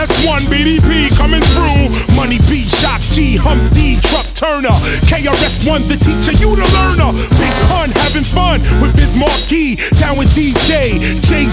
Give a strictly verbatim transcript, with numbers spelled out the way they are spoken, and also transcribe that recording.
S one, B D P coming through. Money B, Shock G, Hump D, Truck Turner. K R S One, the teacher, you the learner. Big pun, having fun with Biz Markie. Down with D J, Jay